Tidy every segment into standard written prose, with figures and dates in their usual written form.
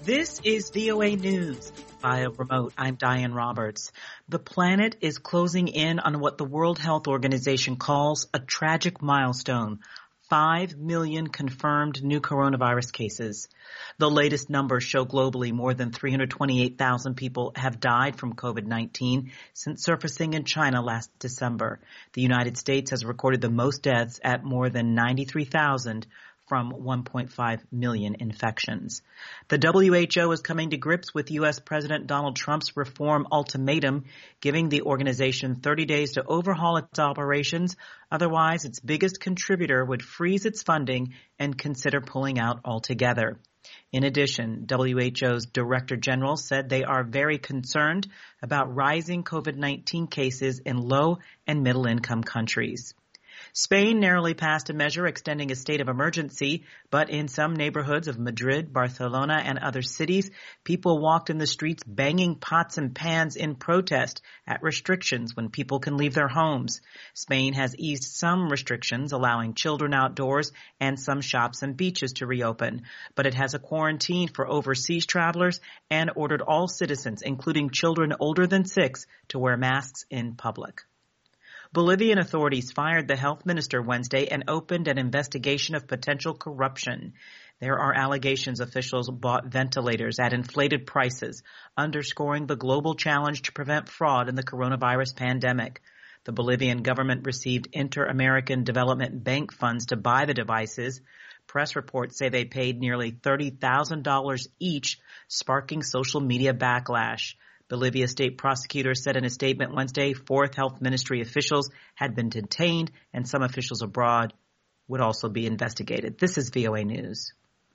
This is VOA News. Via remote, I'm Diane Roberts. The planet is closing in on what the World Health Organization calls a tragic milestone. 5 million confirmed new coronavirus cases. The latest numbers show globally more than 328,000 people have died from COVID-19 since surfacing in China last December. The United States has recorded the most deaths at more than 93,000 from 1.5 million infections. The WHO is coming to grips with U.S. President Donald Trump's reform ultimatum, giving the organization 30 days to overhaul its operations. Otherwise, its biggest contributor would freeze its funding and consider pulling out altogether. In addition, WHO's Director General said they are very concerned about rising COVID-19 cases in low and middle income countries. Spain narrowly passed a measure extending a state of emergency, but in some neighborhoods of Madrid, Barcelona, and other cities, people walked in the streets banging pots and pans in protest at restrictions when people can leave their homes. Spain has eased some restrictions, allowing children outdoors and some shops and beaches to reopen, but it has a quarantine for overseas travelers and ordered all citizens, including children older than 6, to wear masks in public. Bolivian authorities fired the health minister Wednesday and opened an investigation of potential corruption. There are allegations officials bought ventilators at inflated prices, underscoring the global challenge to prevent fraud in the coronavirus pandemic. The Bolivian government received Inter-American Development Bank funds to buy the devices. Press reports say they paid nearly $30,000 each, sparking social media backlash. Bolivia state prosecutors said in a statement Wednesday 4th health ministry officials had been detained and some officials abroad would also be investigated. This is VOA News.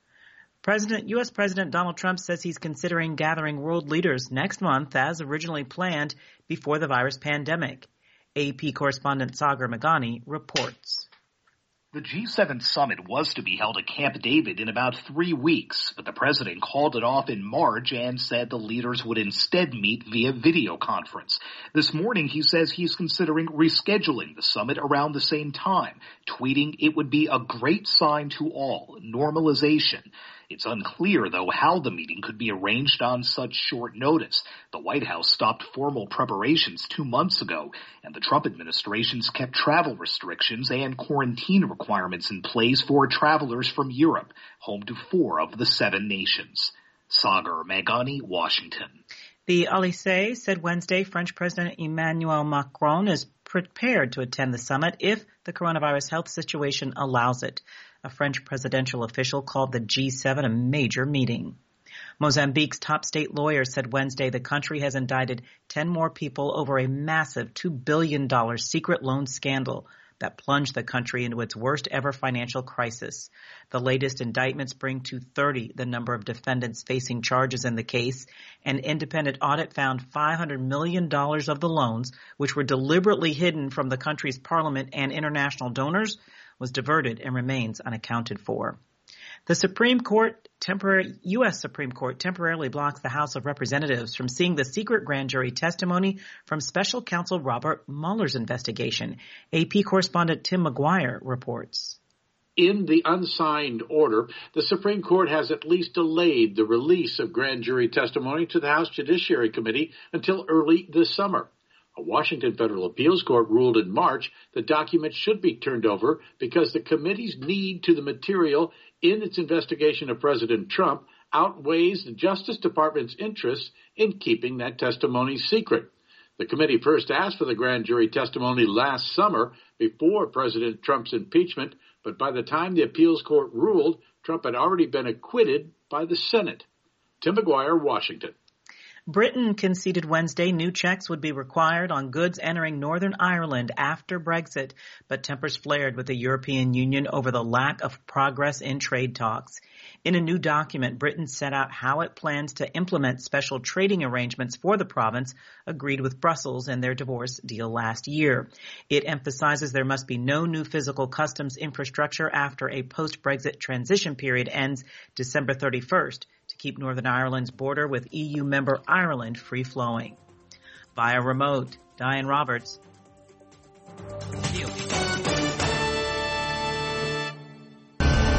U.S. President Donald Trump says he's considering gathering world leaders next month as originally planned before the virus pandemic. AP correspondent Sagar Meghani reports. The G7 summit was to be held at Camp David in about 3 weeks, but the president called it off in March and said the leaders would instead meet via video conference. This morning, he says he's considering rescheduling the summit around the same time, tweeting it would be a great sign to all, normalization. It's unclear, though, how the meeting could be arranged on such short notice. The White House stopped formal preparations 2 months ago, and the Trump administration's kept travel restrictions and quarantine requirements in place for travelers from Europe, home to 4 of the 7 nations. Sagar Meghani, Washington. The Élysée said Wednesday French President Emmanuel Macron is prepared to attend the summit if the coronavirus health situation allows it. A French presidential official called the G7 a major meeting. Mozambique's top state lawyer said Wednesday the country has indicted 10 more people over a massive $2 billion secret loan scandal that plunged the country into its worst ever financial crisis. The latest indictments bring to 30 the number of defendants facing charges in the case. An independent audit found $500 million of the loans, which were deliberately hidden from the country's parliament and international donors, was diverted and remains unaccounted for. The U.S. Supreme Court temporarily blocks the House of Representatives from seeing the secret grand jury testimony from special counsel Robert Mueller's investigation. AP correspondent Tim McGuire reports. In the unsigned order, the Supreme Court has at least delayed the release of grand jury testimony to the House Judiciary Committee until early this summer. A Washington federal appeals court ruled in March the document should be turned over because the committee's need to the material in its investigation of President Trump outweighs the Justice Department's interest in keeping that testimony secret. The committee first asked for the grand jury testimony last summer before President Trump's impeachment, but by the time the appeals court ruled, Trump had already been acquitted by the Senate. Tim McGuire, Washington. Britain conceded Wednesday new checks would be required on goods entering Northern Ireland after Brexit, but tempers flared with the European Union over the lack of progress in trade talks. In a new document, Britain set out how it plans to implement special trading arrangements for the province agreed with Brussels in their divorce deal last year. It emphasizes there must be no new physical customs infrastructure after a post-Brexit transition period ends December 31st. To keep Northern Ireland's border with EU member Ireland free-flowing. Via remote, Diane Roberts.